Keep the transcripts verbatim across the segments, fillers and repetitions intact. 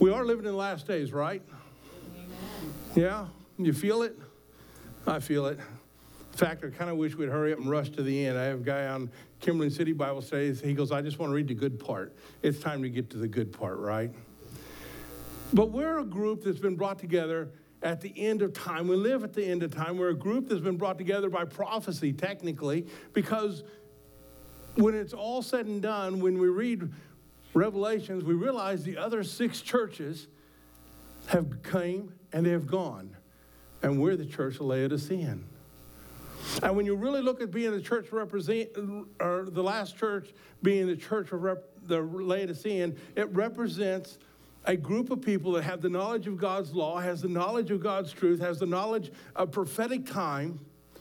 We are living in the last days, right? Amen. Yeah? You feel it? I feel it. In fact, I kind of wish we'd hurry up and rush to the end. I have a guy on Kimberly City Bible Studies. He goes, I just want to read the good part. It's time to get to the good part, right? But we're a group that's been brought together at the end of time. We live at the end of time. We're a group that's been brought together by prophecy, technically, because when it's all said and done, when we read Revelations, we realize the other six churches have came and they have gone. And we're the church of Laodicean. And when you really look at being the church represent, or the last church being the church of rep, the Laodicean, it represents a group of people that have the knowledge of God's law, has the knowledge of God's truth, has the knowledge of prophetic time.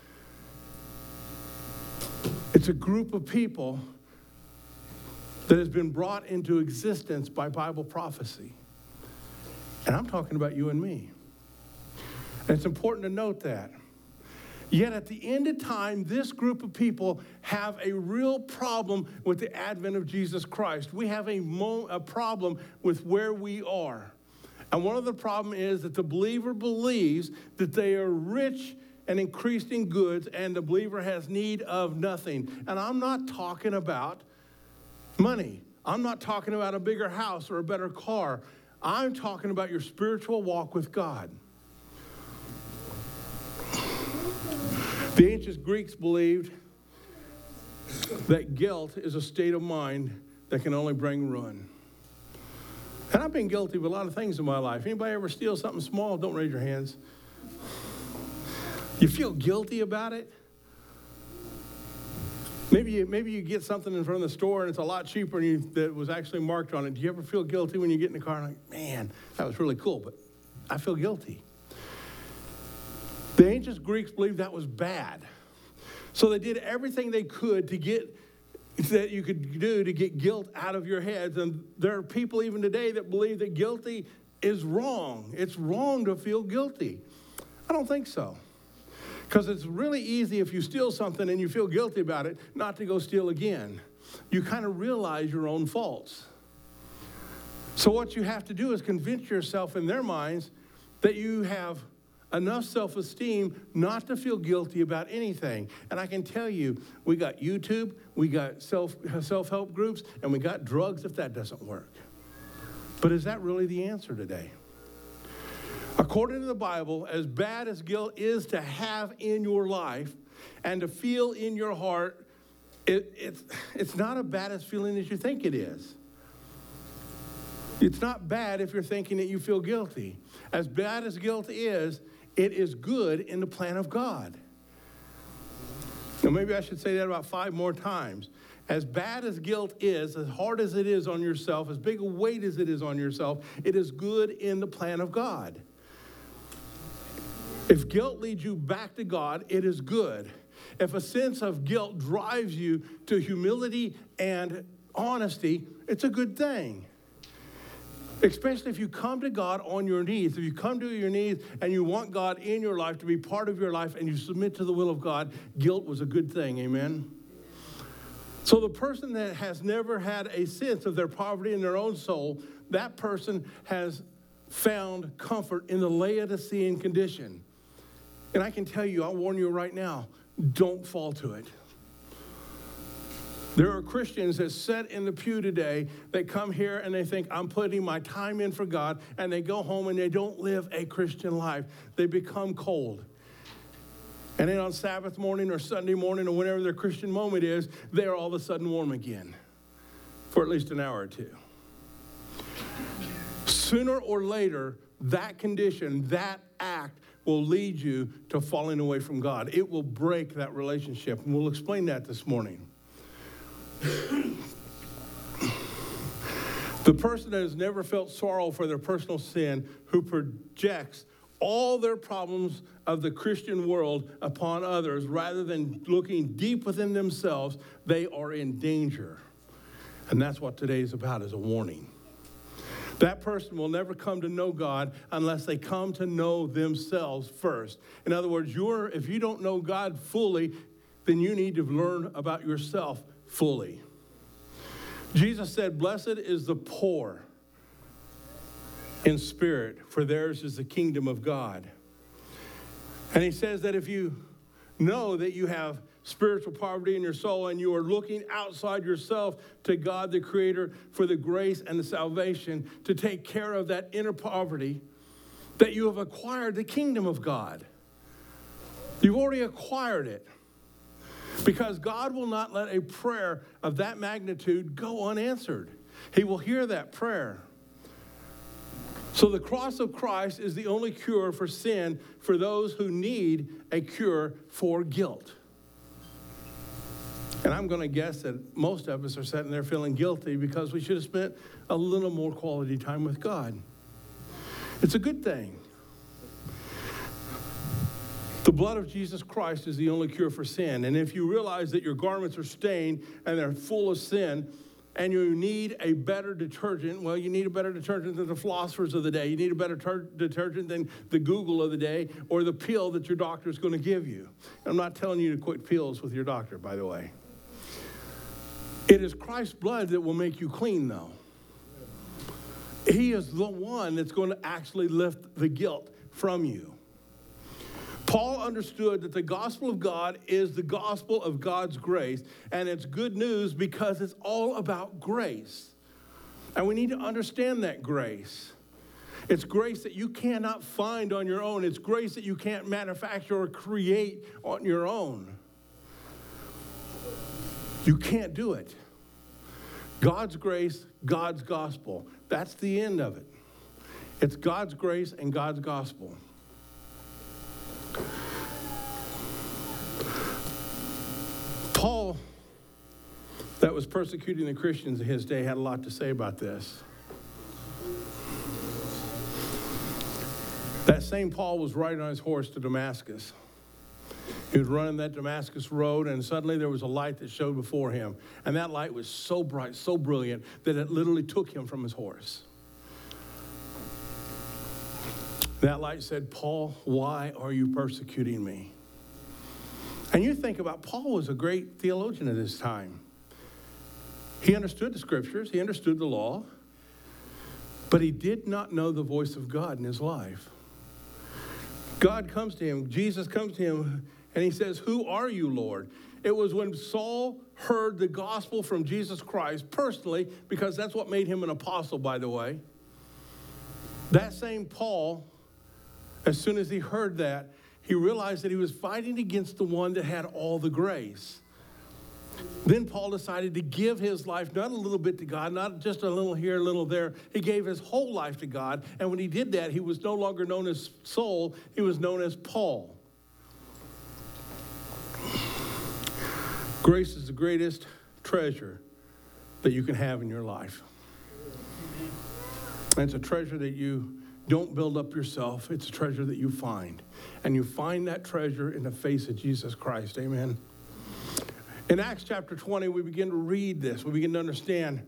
It's a group of people that has been brought into existence by Bible prophecy. And I'm talking about you and me. And it's important to note that. Yet at the end of time, this group of people have a real problem with the advent of Jesus Christ. We have a, mo- a problem with where we are. And one of the problems is that the believer believes that they are rich and increased in goods, and the believer has need of nothing. And I'm not talking about money. I'm not talking about a bigger house or a better car. I'm talking about your spiritual walk with God. The ancient Greeks believed that guilt is a state of mind that can only bring ruin. And I've been guilty of a lot of things in my life. Anybody ever steal something small? Don't raise your hands. You feel guilty about it? Maybe you, maybe you get something in front of the store and it's a lot cheaper than you, that was actually marked on it. Do you ever feel guilty when you get in the car and like, man, that was really cool, but I feel guilty? The ancient Greeks believed that was bad. So they did everything they could to get, that you could do to get guilt out of your heads. And there are people even today that believe that guilty is wrong. It's wrong to feel guilty. I don't think so. Because it's really easy if you steal something and you feel guilty about it, not to go steal again. You kind of realize your own faults. So what you have to do is convince yourself in their minds that you have enough self-esteem not to feel guilty about anything. And I can tell you, we got YouTube, we got self, self-help groups, and we got drugs if that doesn't work. But is that really the answer today? According to the Bible, as bad as guilt is to have in your life and to feel in your heart, it, it's, it's not as bad as feeling as you think it is. It's not bad if you're thinking that you feel guilty. As bad as guilt is, it is good in the plan of God. Now, maybe I should say that about five more times. As bad as guilt is, as hard as it is on yourself, as big a weight as it is on yourself, it is good in the plan of God. If guilt leads you back to God, it is good. If a sense of guilt drives you to humility and honesty, it's a good thing. Especially if you come to God on your knees. If you come to your knees and you want God in your life to be part of your life and you submit to the will of God, guilt was a good thing, amen? So the person that has never had a sense of their poverty in their own soul, that person has found comfort in the Laodicean condition. And I can tell you, I'll warn you right now, don't fall to it. There are Christians that sit in the pew today that come here and they think, I'm putting my time in for God, and they go home and they don't live a Christian life. They become cold. And then on Sabbath morning or Sunday morning or whenever their Christian moment is, they're all of a sudden warm again for at least an hour or two. Sooner or later, that condition, that act will lead you to falling away from God. It will break that relationship, and we'll explain that this morning. The person that has never felt sorrow for their personal sin, who projects all their problems of the Christian world upon others rather than looking deep within themselves, they are in danger. And that's what today is about, is a warning. That person will never come to know God unless they come to know themselves first. In other words, you're, if you don't know God fully, then you need to learn about yourself fully. Jesus said, blessed is the poor in spirit, for theirs is the kingdom of God. And he says that if you know that you have spiritual poverty in your soul and you are looking outside yourself to God, the Creator, for the grace and the salvation to take care of that inner poverty, that you have acquired the kingdom of God. You've already acquired it. Because God will not let a prayer of that magnitude go unanswered. He will hear that prayer. So the cross of Christ is the only cure for sin for those who need a cure for guilt. And I'm going to guess that most of us are sitting there feeling guilty because we should have spent a little more quality time with God. It's a good thing. The blood of Jesus Christ is the only cure for sin. And if you realize that your garments are stained and they're full of sin, and you need a better detergent, well, you need a better detergent than the philosophers of the day. You need a better ter- detergent than the Google of the day or the pill that your doctor is going to give you. I'm not telling you to quit pills with your doctor, by the way. It is Christ's blood that will make you clean, though. He is the one that's going to actually lift the guilt from you. Paul understood that the gospel of God is the gospel of God's grace, and it's good news because it's all about grace. And we need to understand that grace. It's grace that you cannot find on your own. It's grace that you can't manufacture or create on your own. You can't do it. God's grace, God's gospel. That's the end of it. It's God's grace and God's gospel. Paul, that was persecuting the Christians in his day, had a lot to say about this. That same Paul was riding on his horse to Damascus. He was running that Damascus road, and suddenly there was a light that showed before him. And that light was so bright, so brilliant, that it literally took him from his horse. That light said, "Paul, why are you persecuting me?" And you think about, Paul was a great theologian at his time. He understood the scriptures, he understood the law, but he did not know the voice of God in his life. God comes to him, Jesus comes to him, and he says, "Who are you, Lord?" It was when Saul heard the gospel from Jesus Christ personally, because that's what made him an apostle, by the way. That same Paul, as soon as he heard that, he realized that he was fighting against the one that had all the grace. Then Paul decided to give his life, not a little bit to God, not just a little here, a little there. He gave his whole life to God. And when he did that, he was no longer known as Saul. He was known as Paul. Grace is the greatest treasure that you can have in your life. And it's a treasure that you don't build up yourself. It's a treasure that you find. And you find that treasure in the face of Jesus Christ. Amen. In Acts chapter twenty, we begin to read this. We begin to understand.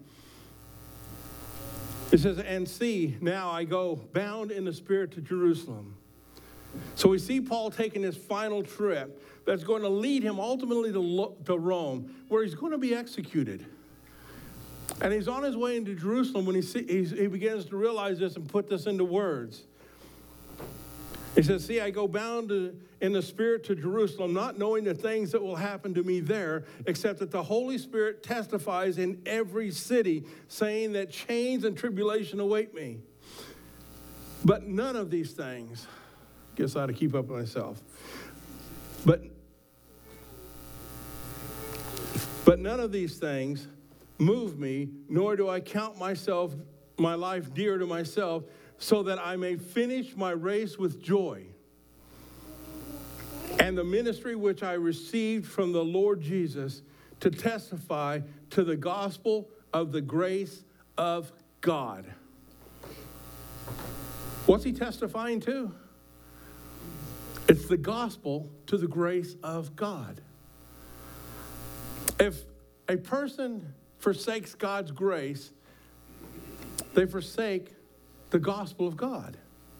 It says, "And see, now I go bound in the Spirit to Jerusalem." So we see Paul taking his final trip that's going to lead him ultimately to, to Rome, where he's going to be executed. And he's on his way into Jerusalem when he, see, he begins to realize this and put this into words. He says, "See, I go bound to, in the Spirit to Jerusalem, not knowing the things that will happen to me there, except that the Holy Spirit testifies in every city, saying that chains and tribulation await me. But none of these things," guess I ought to keep up with myself, but, but none of these things move me, nor do I count myself, my life dear to myself, so that I may finish my race with joy, and the ministry which I received from the Lord Jesus, to testify to the gospel of the grace of God. What's he testifying to? It's the gospel to the grace of God. If a person forsakes God's grace, they forsake the gospel of God.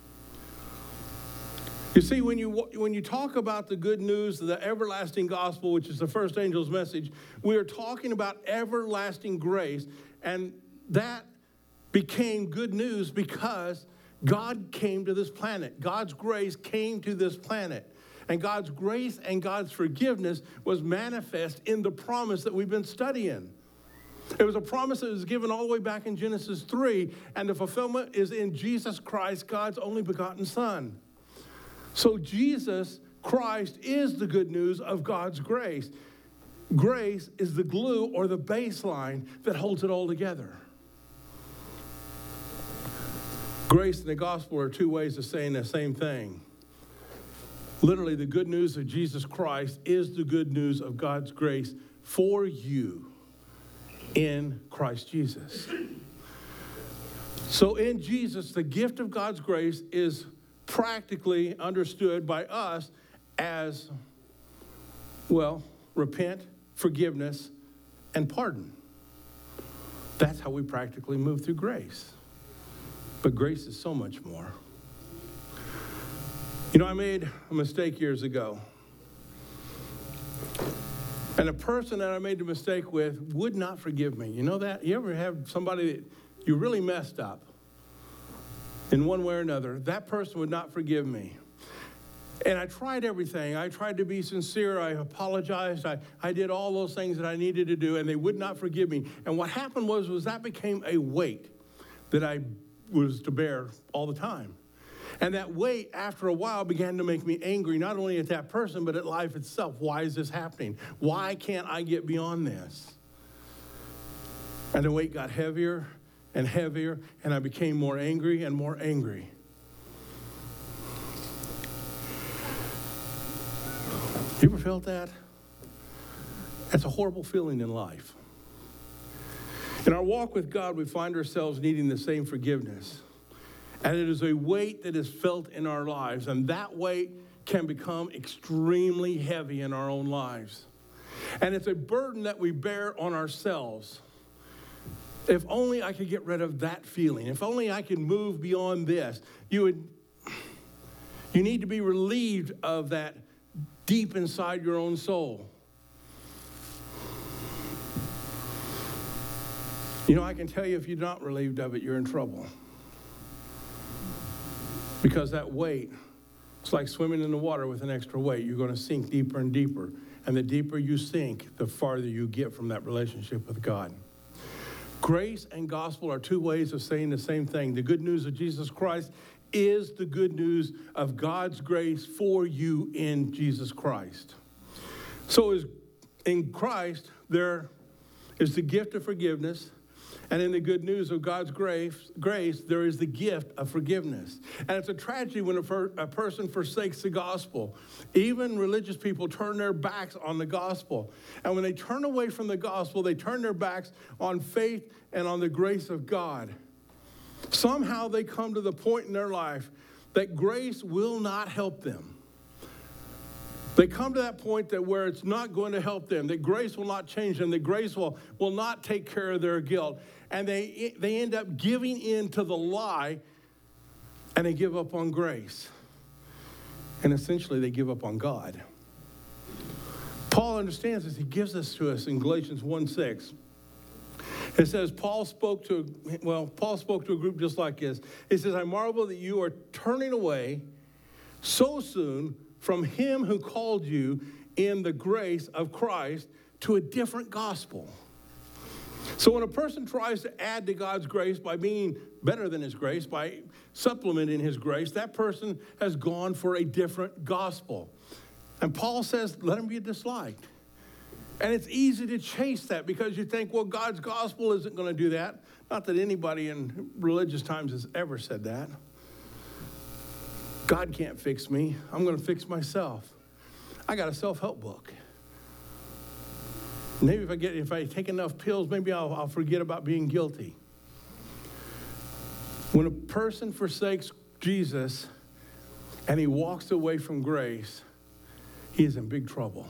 You see, when you when you talk about the good news, the everlasting gospel, which is the first angel's message, we are talking about everlasting grace, and that became good news because God came to this planet. God's grace came to this planet. And God's grace and God's forgiveness was manifest in the promise that we've been studying. It was a promise that was given all the way back in Genesis three, and the fulfillment is in Jesus Christ, God's only begotten Son. So Jesus Christ is the good news of God's grace. Grace is the glue or the baseline that holds it all together. Grace and the gospel are two ways of saying the same thing. Literally, the good news of Jesus Christ is the good news of God's grace for you in Christ Jesus. So in Jesus, the gift of God's grace is practically understood by us as, well, repent, forgiveness, and pardon. That's how we practically move through grace. But grace is so much more. You know, I made a mistake years ago. And the person that I made the mistake with would not forgive me. You know that? You ever have somebody that you really messed up in one way or another? That person would not forgive me. And I tried everything. I tried to be sincere. I apologized. I, I did all those things that I needed to do, and they would not forgive me. And what happened was, was that became a weight that I was to bear all the time. And that weight, after a while, began to make me angry, not only at that person, but at life itself. Why is this happening? Why can't I get beyond this? And the weight got heavier and heavier, and I became more angry and more angry. You ever felt that? That's a horrible feeling in life. In our walk with God, we find ourselves needing the same forgiveness. And it is a weight that is felt in our lives, and that weight can become extremely heavy in our own lives. And it's a burden that we bear on ourselves. If only I could get rid of that feeling. If only I could move beyond this. You would, you need to be relieved of that deep inside your own soul. You know, I can tell you if you're not relieved of it, you're in trouble. Because that weight, it's like swimming in the water with an extra weight. You're going to sink deeper and deeper. And the deeper you sink, the farther you get from that relationship with God. Grace and gospel are two ways of saying the same thing. The good news of Jesus Christ is the good news of God's grace for you in Jesus Christ. So is in Christ, there is the gift of forgiveness. And in the good news of God's grace, grace, there is the gift of forgiveness. And it's a tragedy when a, per, a person forsakes the gospel. Even religious people turn their backs on the gospel. And when they turn away from the gospel, they turn their backs on faith and on the grace of God. Somehow they come to the point in their life that grace will not help them. They come to that point that where it's not going to help them, that grace will not change them, that grace will, will not take care of their guilt. And they, they end up giving in to the lie, and they give up on grace. And essentially, they give up on God. Paul understands this. He gives this to us in Galatians one six. It says, Paul spoke to, well, Paul spoke to a group just like this. He says, I marvel that you are turning away so soon from him who called you in the grace of Christ to a different gospel. So when a person tries to add to God's grace by being better than his grace, by supplementing his grace, that person has gone for a different gospel. And Paul says, let him be disliked. And it's easy to chase that because you think, well, God's gospel isn't going to do that. Not that anybody in religious times has ever said that. God can't fix me. I'm going to fix myself. I got a self-help book. Maybe if I get, if I take enough pills, maybe I'll, I'll forget about being guilty. When a person forsakes Jesus and he walks away from grace, he is in big trouble.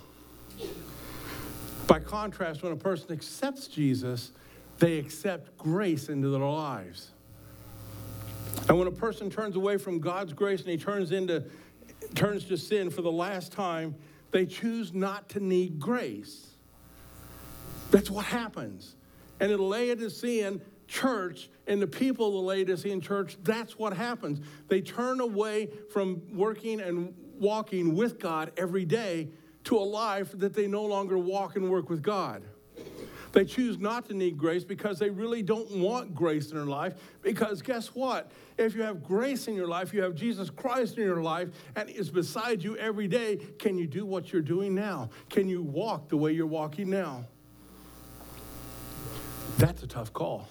By contrast, when a person accepts Jesus, they accept grace into their lives. And when a person turns away from God's grace and he turns into, turns to sin for the last time, they choose not to need grace. That's what happens. And in Laodicean, church and the people of the Laodicean church, that's what happens. They turn away from working and walking with God every day to a life that they no longer walk and work with God. They choose not to need grace because they really don't want grace in their life. Because guess what? If you have grace in your life, you have Jesus Christ in your life, and is beside you every day, can you do what you're doing now? Can you walk the way you're walking now? That's a tough call.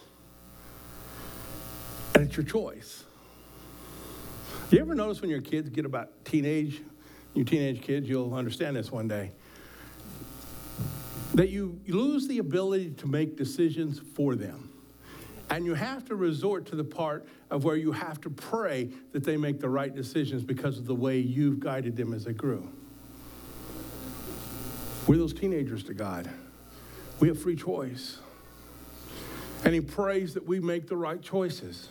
And it's your choice. You ever notice when your kids get about teenage, you teenage kids, you'll understand this one day, that you lose the ability to make decisions for them. And you have to resort to the part of where you have to pray that they make the right decisions because of the way you've guided them as they grew. We're those teenagers to God. We have free choice. And he prays that we make the right choices.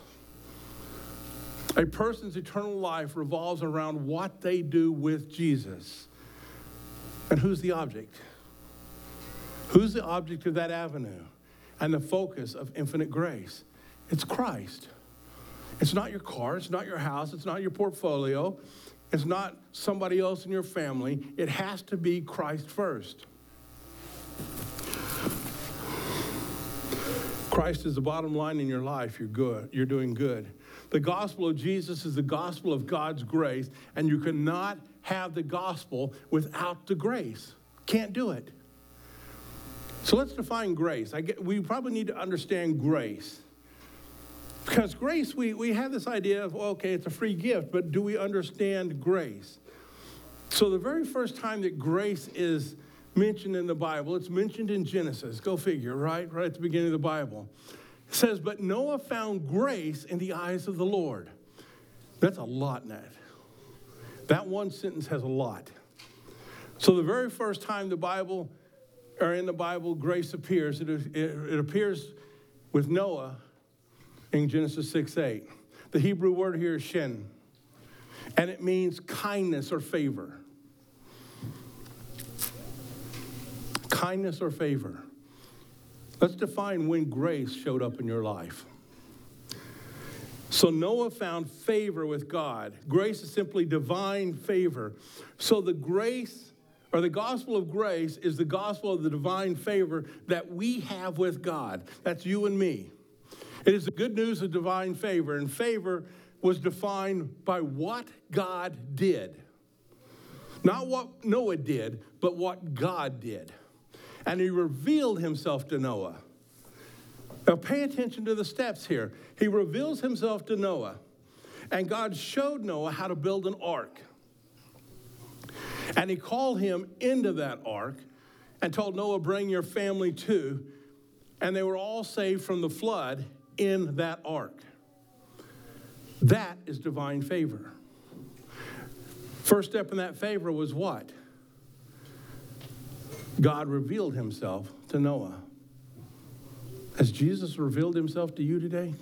A person's eternal life revolves around what they do with Jesus. And who's the object? Who's the object of that avenue and the focus of infinite grace? It's Christ. It's not your car. It's not your house. It's not your portfolio. It's not somebody else in your family. It has to be Christ first. Christ is the bottom line in your life. You're good. You're doing good. The gospel of Jesus is the gospel of God's grace, and you cannot have the gospel without the grace. Can't do it. So let's define grace. I get, we probably need to understand grace. Because grace, we, we have this idea of, well, okay, it's a free gift, but do we understand grace? So the very first time that grace is mentioned in the Bible, it's mentioned in Genesis. Go figure, right? Right at the beginning of the Bible. It says, but Noah found grace in the eyes of the Lord. That's a lot, Nat. That one sentence has a lot. So the very first time the Bible, or in the Bible, grace appears, it, it, it appears with Noah in Genesis six eight. The Hebrew word here is shen, and it means kindness or favor. Kindness or favor. Let's define when grace showed up in your life. So Noah found favor with God. Grace is simply divine favor. So the grace, or the gospel of grace, is the gospel of the divine favor that we have with God. That's you and me. It is the good news of divine favor, and favor was defined by what God did. Not what Noah did, but what God did. And he revealed himself to Noah. Now pay attention to the steps here. He reveals himself to Noah, and God showed Noah how to build an ark. And he called him into that ark and told Noah, bring your family too. And they were all saved from the flood in that ark. That is divine favor. First step in that favor was what? God revealed himself to Noah. Has Jesus revealed himself to you today?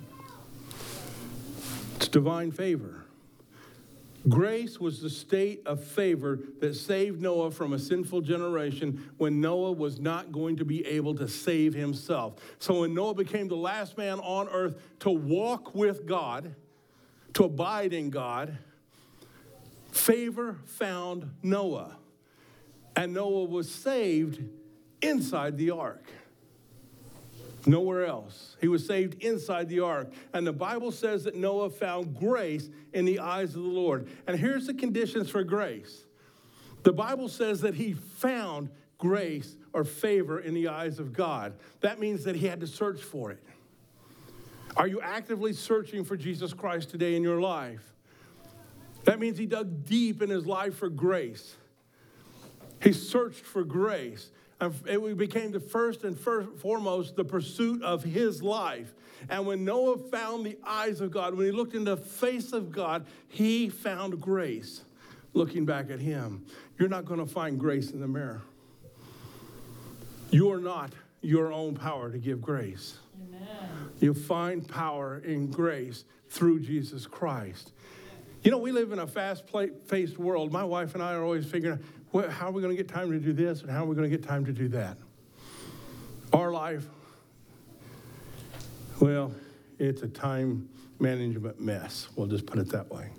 It's divine favor. Grace was the state of favor that saved Noah from a sinful generation when Noah was not going to be able to save himself. So when Noah became the last man on earth to walk with God, to abide in God, favor found Noah. And Noah was saved inside the ark. Nowhere else. He was saved inside the ark. And the Bible says that Noah found grace in the eyes of the Lord. And here's the conditions for grace. The Bible says that he found grace or favor in the eyes of God. That means that he had to search for it. Are you actively searching for Jesus Christ today in your life? That means he dug deep in his life for grace. He searched for grace. And it became the first and first, foremost the pursuit of his life. And when Noah found the eyes of God, when he looked in the face of God, he found grace looking back at him. You're not going to find grace in the mirror. You are not your own power to give grace. Amen. You'll find power in grace through Jesus Christ. You know, we live in a fast-paced world. My wife and I are always figuring out, well, how are we going to get time to do this and how are we going to get time to do that? Our life, Well, it's a time management mess. We'll just put it that way.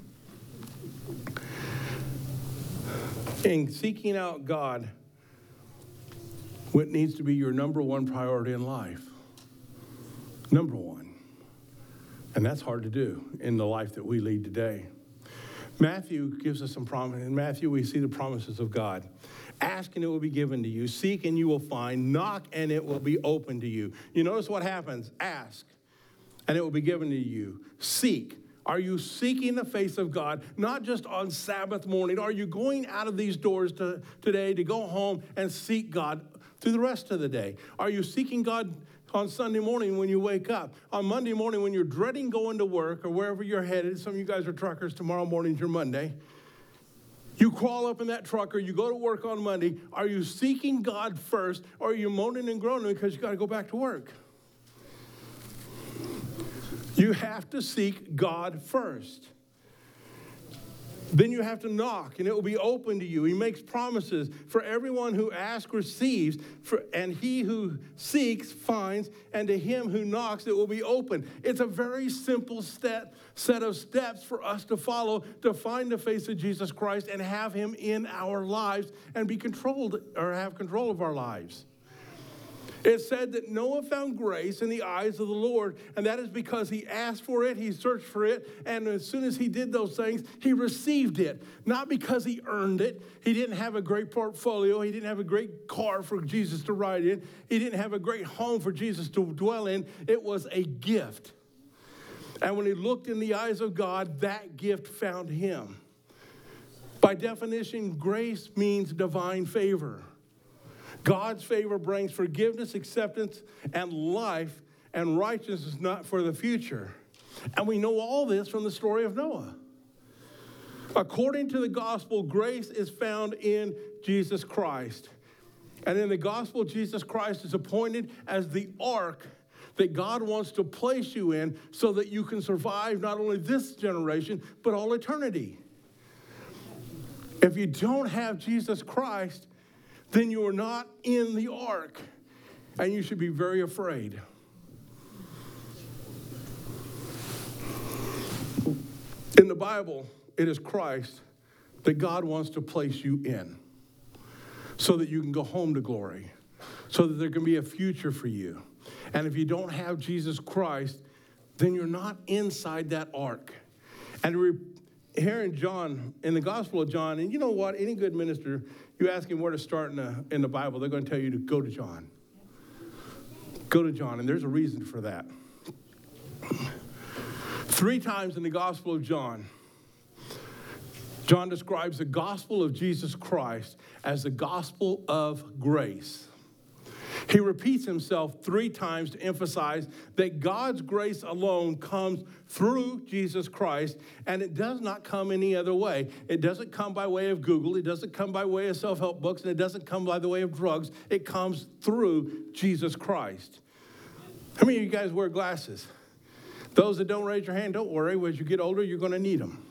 In seeking out God, what needs to be your number one priority in life? Number one. And that's hard to do in the life that we lead today. Matthew gives us some promise. In Matthew, we see the promises of God. Ask and it will be given to you. Seek and you will find. Knock and it will be open to you. You notice what happens. Ask and it will be given to you. Seek. Are you seeking the face of God, not just on Sabbath morning? Are you going out of these doors to, today to go home and seek God through the rest of the day? Are you seeking God on Sunday morning when you wake up? On Monday morning when you're dreading going to work or wherever you're headed? Some of you guys are truckers. Tomorrow morning's your Monday. You crawl up in that truck or you go to work on Monday. Are you seeking God first, or are you moaning and groaning because you got to go back to work? You have to seek God first. Then you have to knock, and it will be open to you. He makes promises. For everyone who asks receives, for, and he who seeks finds, and to him who knocks it will be open. It's a very simple step, set of steps for us to follow to find the face of Jesus Christ and have him in our lives and be controlled or have control of our lives. It said that Noah found grace in the eyes of the Lord, and that is because he asked for it, he searched for it, and as soon as he did those things, he received it. Not because he earned it. He didn't have a great portfolio. He didn't have a great car for Jesus to ride in. He didn't have a great home for Jesus to dwell in. It was a gift. And when he looked in the eyes of God, that gift found him. By definition, grace means divine favor. God's favor brings forgiveness, acceptance, and life, and righteousness not for the future. And we know all this from the story of Noah. According to the gospel, grace is found in Jesus Christ. And in the gospel, Jesus Christ is appointed as the ark that God wants to place you in so that you can survive not only this generation, but all eternity. If you don't have Jesus Christ, then you are not in the ark, and you should be very afraid. In the Bible, it is Christ that God wants to place you in so that you can go home to glory, so that there can be a future for you. And if you don't have Jesus Christ, then you're not inside that ark. And re- here in John, in the Gospel of John, and you know what? Any good minister, you ask him where to start in the, in the Bible, they're going to tell you to go to John. Go to John, and there's a reason for that. Three times in the Gospel of John, John describes the gospel of Jesus Christ as the gospel of grace. He repeats himself three times to emphasize that God's grace alone comes through Jesus Christ, and it does not come any other way. It doesn't come by way of Google. It doesn't come by way of self-help books, and it doesn't come by the way of drugs. It comes through Jesus Christ. How many of you guys wear glasses? Those that don't raise your hand, don't worry. As you get older, you're going to need them.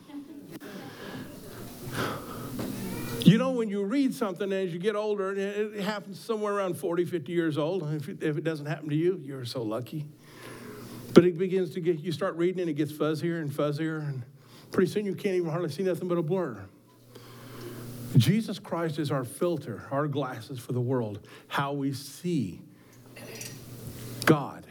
You know, when you read something as you get older, and it happens somewhere around forty, fifty years old. If it, if it doesn't happen to you, you're so lucky. But it begins to get, you start reading and it gets fuzzier and fuzzier, and pretty soon you can't even hardly see nothing but a blur. Jesus Christ is our filter, our glasses for the world, how we see God.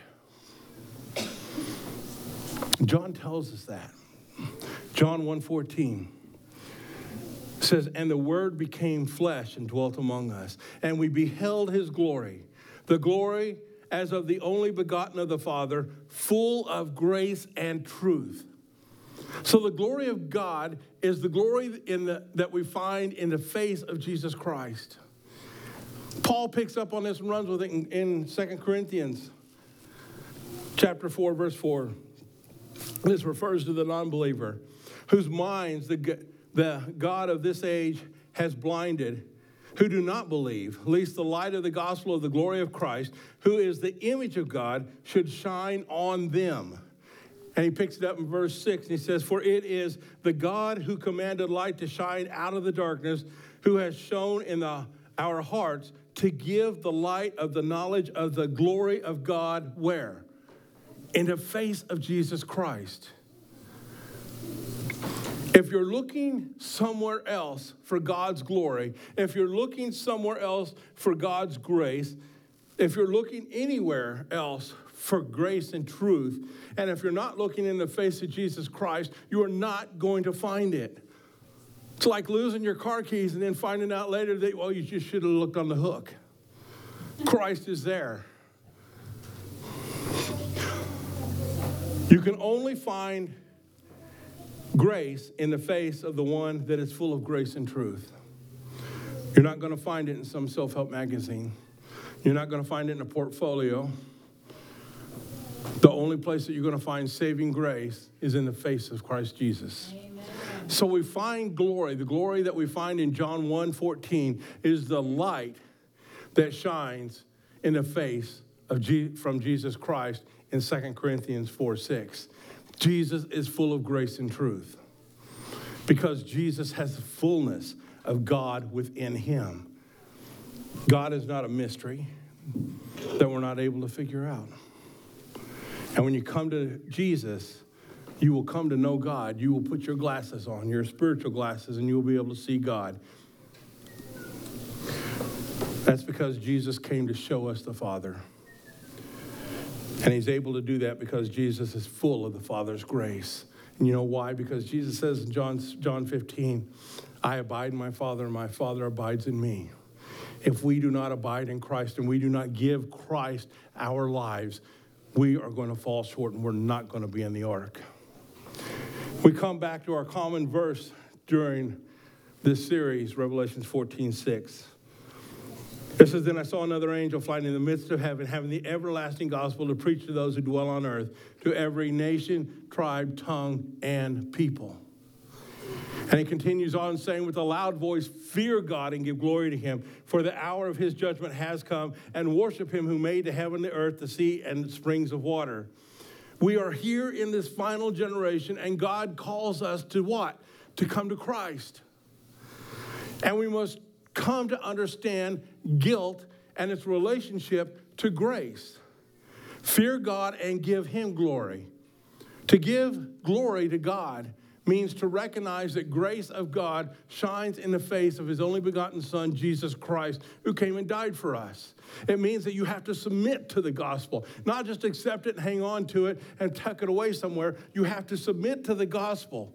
John tells us that. John one fourteen. Says, and the Word became flesh and dwelt among us, and we beheld his glory, the glory as of the only begotten of the Father, full of grace and truth. So the glory of God is the glory in the, that we find in the face of Jesus Christ. Paul picks up on this and runs with it in, in Second Corinthians chapter four, verse four. This refers to the non-believer, whose minds the The God of this age has blinded, who do not believe, lest the light of the gospel of the glory of Christ, who is the image of God, should shine on them. And he picks it up in verse six, and he says, for it is the God who commanded light to shine out of the darkness, who has shone in the, our hearts to give the light of the knowledge of the glory of God, where? in the face of Jesus Christ. If you're looking somewhere else for God's glory, if you're looking somewhere else for God's grace, if you're looking anywhere else for grace and truth, and if you're not looking in the face of Jesus Christ, you are not going to find it. It's like losing your car keys and then finding out later that, well, you just should have looked on the hook. Christ is there. You can only find grace in the face of the one that is full of grace and truth. You're not going to find it in some self-help magazine. You're not going to find it in a portfolio. The only place that you're going to find saving grace is in the face of Christ Jesus. Amen. So we find glory. The glory that we find in John one fourteen is the light that shines in the face of Je- from Jesus Christ in Second Corinthians four six. Jesus is full of grace and truth because Jesus has the fullness of God within him. God is not a mystery that we're not able to figure out. And when you come to Jesus, you will come to know God. You will put your glasses on, your spiritual glasses, and you will be able to see God. That's because Jesus came to show us the Father. And he's able to do that because Jesus is full of the Father's grace. And you know why? Because Jesus says in John, John fifteen, I abide in my Father, and my Father abides in me. If we do not abide in Christ and we do not give Christ our lives, we are going to fall short and we're not going to be in the ark. We come back to our common verse during this series, Revelation fourteen six. It says, then I saw another angel flying in the midst of heaven, having the everlasting gospel to preach to those who dwell on earth, to every nation, tribe, tongue, and people. And he continues on saying with a loud voice, fear God and give glory to him, for the hour of his judgment has come, and worship him who made the heaven, the earth, the sea, and the springs of water. We are here in this final generation, and God calls us to what? To come to Christ. And we must come to understand guilt and its relationship to grace. Fear God and give him glory. To give glory to God means to recognize that grace of God shines in the face of his only begotten Son, Jesus Christ, who came and died for us. It means that you have to submit to the gospel, not just accept it and hang on to it and tuck it away somewhere. You have to submit to the gospel.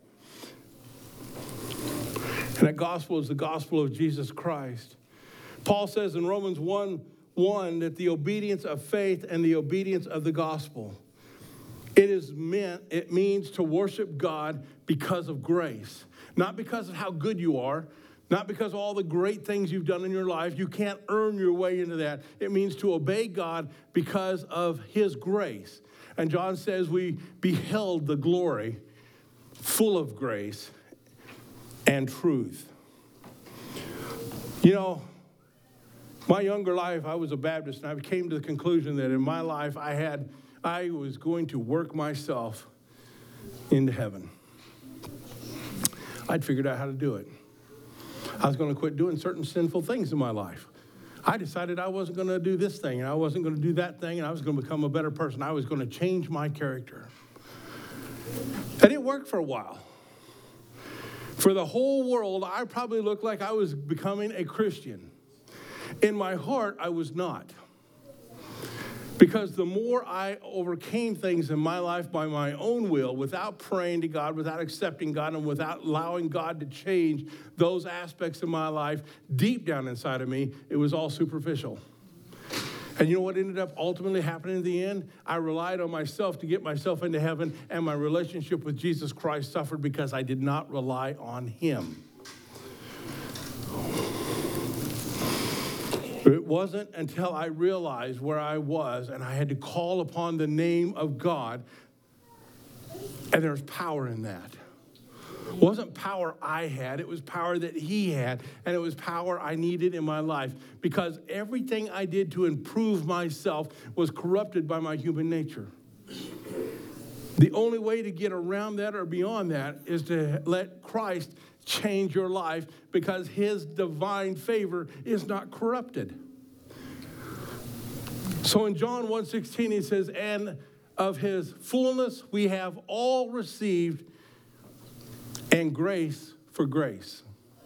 And that gospel is the gospel of Jesus Christ. Paul says in Romans one one that the obedience of faith and the obedience of the gospel, it is meant, it means to worship God because of grace, not because of how good you are, not because of all the great things you've done in your life. You can't earn your way into that. It means to obey God because of his grace. And John says we beheld the glory full of grace and truth. You know, my younger life, I was a Baptist, and I came to the conclusion that in my life I had, I was going to work myself into heaven. I'd figured out how to do it. I was going to quit doing certain sinful things in my life. I decided I wasn't going to do this thing, and I wasn't going to do that thing, and I was going to become a better person. I was going to change my character. And it worked for a while. For the whole world, I probably looked like I was becoming a Christian. In my heart, I was not. Because the more I overcame things in my life by my own will, without praying to God, without accepting God, and without allowing God to change those aspects of my life, deep down inside of me, it was all superficial. And you know what ended up ultimately happening in the end? I relied on myself to get myself into heaven, and my relationship with Jesus Christ suffered because I did not rely on him. It wasn't until I realized where I was and I had to call upon the name of God, and there's power in that. It wasn't power I had, it was power that he had, and it was power I needed in my life, because everything I did to improve myself was corrupted by my human nature. The only way to get around that or beyond that is to let Christ change your life, because his divine favor is not corrupted. So in John one sixteen, he says, and of his fullness we have all received, and grace for grace.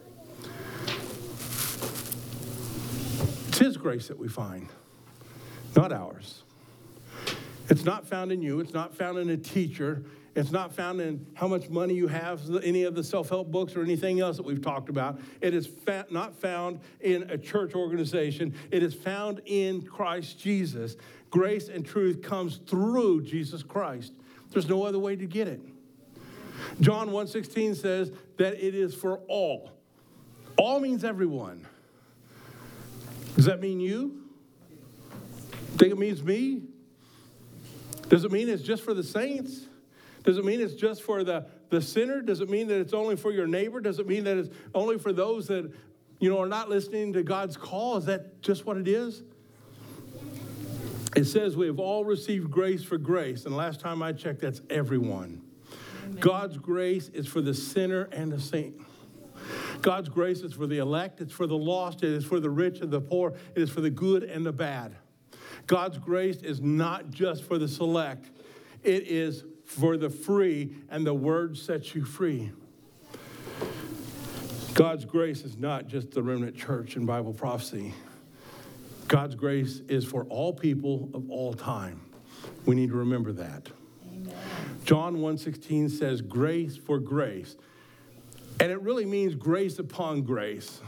It's his grace that we find, not ours. It's not found in you. It's not found in a teacher. It's not found in how much money you have, any of the self-help books or anything else that we've talked about. It is fa- not found in a church organization. It is found in Christ Jesus. Grace and truth comes through Jesus Christ. There's no other way to get it. John one sixteen says that it is for all. All means everyone. Does that mean you? Think it means me? Does it mean it's just for the saints? Does it mean it's just for the, the sinner? Does it mean that it's only for your neighbor? Does it mean that it's only for those that, you know, are not listening to God's call? Is that just what it is? It says we have all received grace for grace. And last time I checked, that's everyone. Amen. God's grace is for the sinner and the saint. God's grace is for the elect. It's for the lost. It is for the rich and the poor. It is for the good and the bad. God's grace is not just for the select. It is for the free, and the word sets you free. God's grace is not just the remnant church and Bible prophecy. God's grace is for all people of all time. We need to remember that. Amen. John one sixteen says grace for grace. And it really means grace upon grace.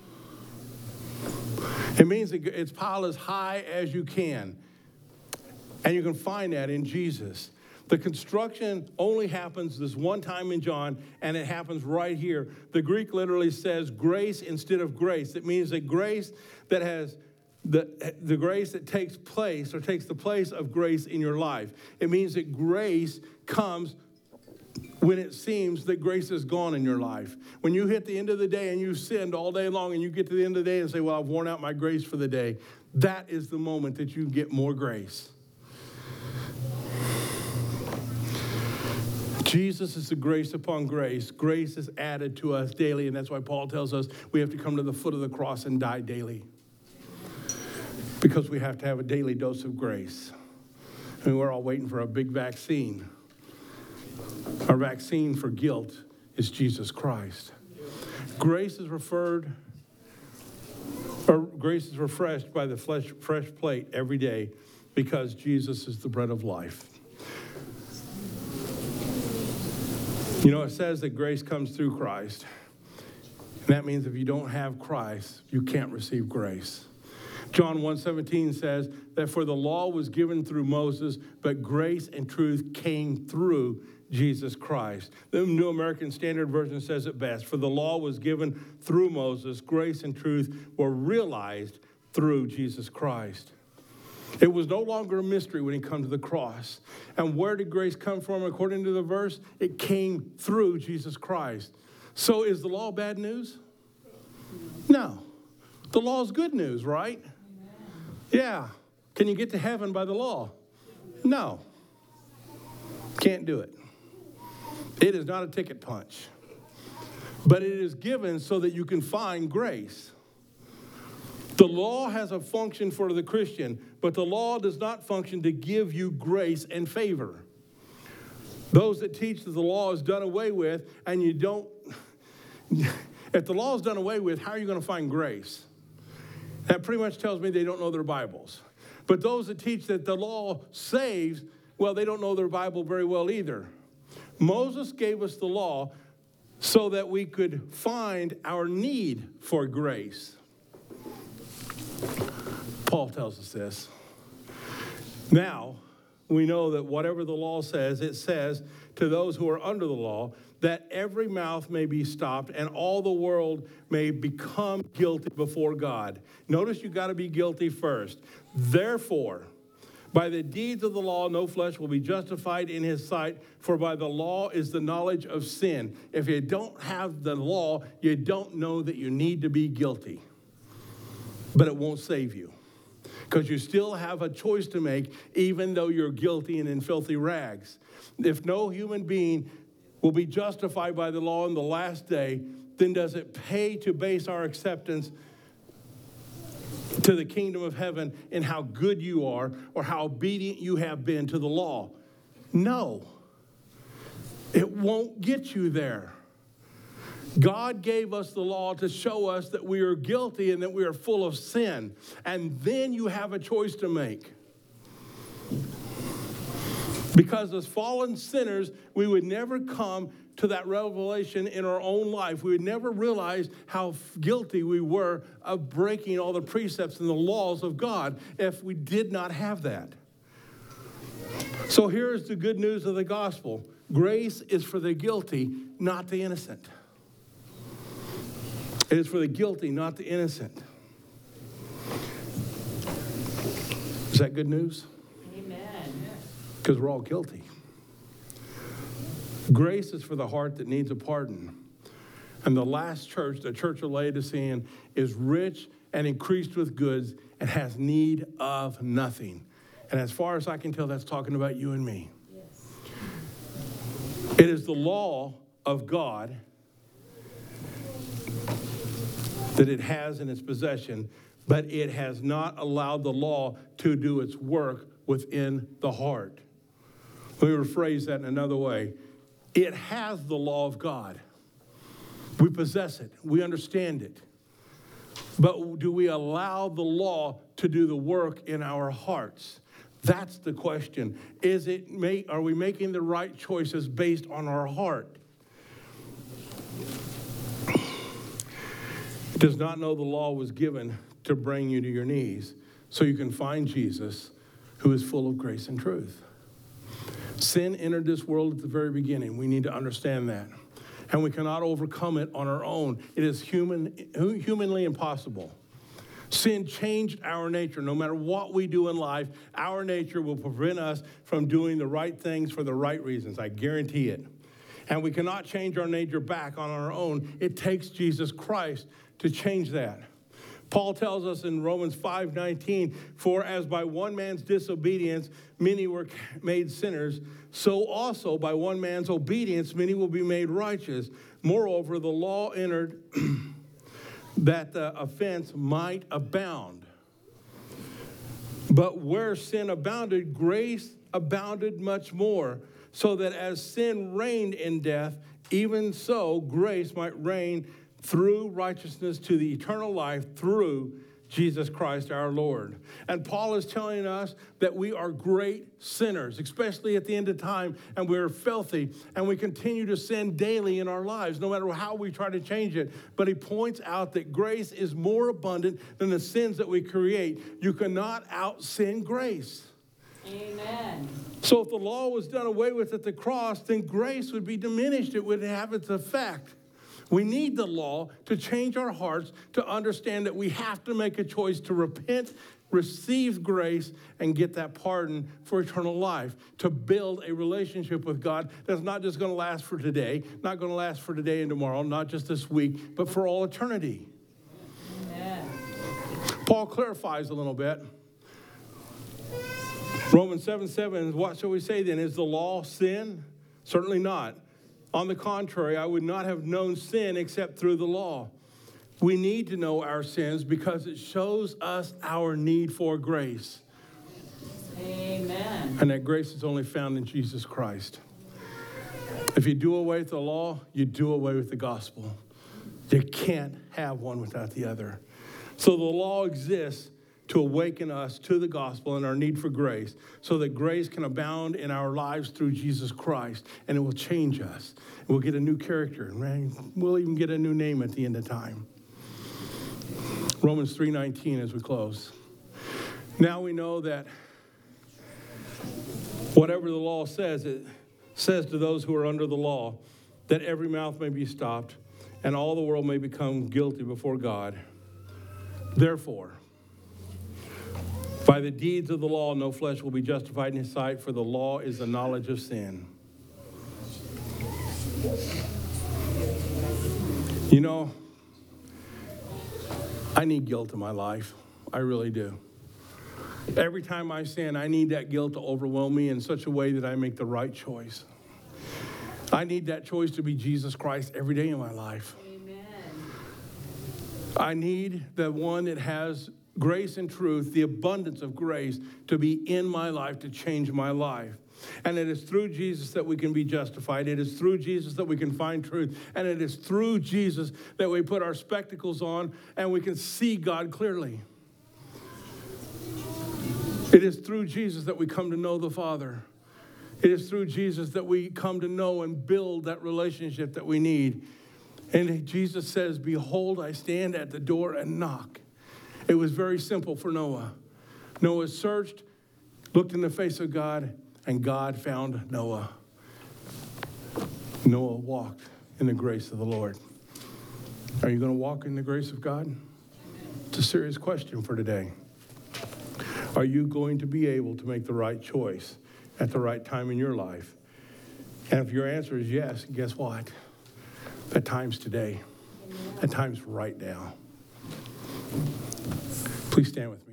It means it's piled as high as you can. And you can find that in Jesus. The construction only happens this one time in John, and it happens right here. The Greek literally says grace instead of grace. It means that grace that has the, the grace that takes place or takes the place of grace in your life. It means that grace comes when it seems that grace is gone in your life. When you hit the end of the day and you've sinned all day long and you get to the end of the day and say, well, I've worn out my grace for the day. That is the moment that you get more grace. Jesus is the grace upon grace. Grace is added to us daily, and that's why Paul tells us we have to come to the foot of the cross and die daily. Because we have to have a daily dose of grace. I mean, we're all waiting for a big vaccine. Our vaccine for guilt is Jesus Christ. Grace is referred, or grace is refreshed by the flesh, fresh plate every day because Jesus is the bread of life. You know, it says that grace comes through Christ. And that means if you don't have Christ, you can't receive grace. John one seventeen says that for the law was given through Moses, but grace and truth came through Jesus Christ. The New American Standard Version says it best. For the law was given through Moses, grace and truth were realized through Jesus Christ. It was no longer a mystery when he came to the cross. And where did grace come from according to the verse? It came through Jesus Christ. So is the law bad news? No. The law is good news, right? Yeah. Can you get to heaven by the law? No. Can't do it. It is not a ticket punch. But it is given so that you can find grace. The law has a function for the Christian, but the law does not function to give you grace and favor. Those that teach that the law is done away with, and you don't, if the law is done away with, how are you going to find grace? That pretty much tells me they don't know their Bibles. But those that teach that the law saves, well, they don't know their Bible very well either. Moses gave us the law so that we could find our need for grace. Paul tells us this. Now, we know that whatever the law says, it says to those who are under the law, that every mouth may be stopped and all the world may become guilty before God. Notice you got to be guilty first. Therefore, by the deeds of the law, no flesh will be justified in his sight, for by the law is the knowledge of sin. If you don't have the law, you don't know that you need to be guilty. But it won't save you, because you still have a choice to make, even though you're guilty and in filthy rags. If no human being will be justified by the law in the last day, then does it pay to base our acceptance to the kingdom of heaven in how good you are or how obedient you have been to the law. No, it won't get you there. God gave us the law to show us that we are guilty and that we are full of sin. And then you have a choice to make. Because as fallen sinners, we would never come to that revelation in our own life. We would never realize how guilty we were of breaking all the precepts and the laws of God if we did not have that. So here's the good news of the gospel. Grace is for the guilty, not the innocent. It is for the guilty, not the innocent. Is that good news? Amen. Because we're all guilty. Grace is for the heart that needs a pardon. And the last church, the church of Laodicean, is rich and increased with goods and has need of nothing. And as far as I can tell, that's talking about you and me. Yes. It is the law of God that it has in its possession, but it has not allowed the law to do its work within the heart. Let me rephrase that in another way. It has the law of God. We possess it. We understand it. But do we allow the law to do the work in our hearts? That's the question. Is it make, are we making the right choices based on our heart? It does not know the law was given to bring you to your knees so you can find Jesus, who is full of grace and truth. Sin entered this world at the very beginning. We need to understand that. And we cannot overcome it on our own. It is human, humanly impossible. Sin changed our nature. No matter what we do in life, our nature will prevent us from doing the right things for the right reasons. I guarantee it. And we cannot change our nature back on our own. It takes Jesus Christ to change that. Paul tells us in Romans five nineteen, for as by one man's disobedience many were made sinners, so also by one man's obedience many will be made righteous. Moreover, the law entered that the offense might abound. But where sin abounded, grace abounded much more, so that as sin reigned in death, even so grace might reign through righteousness to the eternal life through Jesus Christ our Lord. And Paul is telling us that we are great sinners, especially at the end of time, and we're filthy, and we continue to sin daily in our lives, no matter how we try to change it. But he points out that grace is more abundant than the sins that we create. You cannot out-sin grace. Amen. So if the law was done away with at the cross, then grace would be diminished. It would have its effect. We need the law to change our hearts, to understand that we have to make a choice to repent, receive grace, and get that pardon for eternal life, to build a relationship with God that's not just going to last for today, not going to last for today and tomorrow, not just this week, but for all eternity. Amen. Paul clarifies a little bit. Romans seven seven, what shall we say then? Is the law sin? Certainly not. On the contrary, I would not have known sin except through the law. We need to know our sins because it shows us our need for grace. Amen. And that grace is only found in Jesus Christ. If you do away with the law, you do away with the gospel. You can't have one without the other. So the law exists to awaken us to the gospel and our need for grace, so that grace can abound in our lives through Jesus Christ, and it will change us. We'll get a new character, and we'll even get a new name at the end of time. Romans three nineteen as we close. Now we know that whatever the law says, it says to those who are under the law, that every mouth may be stopped, and all the world may become guilty before God. Therefore, by the deeds of the law, no flesh will be justified in his sight, for the law is the knowledge of sin. You know, I need guilt in my life. I really do. Every time I sin, I need that guilt to overwhelm me in such a way that I make the right choice. I need that choice to be Jesus Christ every day in my life. Amen. I need the one that has grace and truth, the abundance of grace to be in my life, to change my life. And it is through Jesus that we can be justified. It is through Jesus that we can find truth. And it is through Jesus that we put our spectacles on and we can see God clearly. It is through Jesus that we come to know the Father. It is through Jesus that we come to know and build that relationship that we need. And Jesus says, behold, I stand at the door and knock. It was very simple for Noah. Noah searched, looked in the face of God, and God found Noah. Noah walked in the grace of the Lord. Are you going to walk in the grace of God? It's a serious question for today. Are you going to be able to make the right choice at the right time in your life? And if your answer is yes, guess what? That time's today. That time's right now. Please stand with me.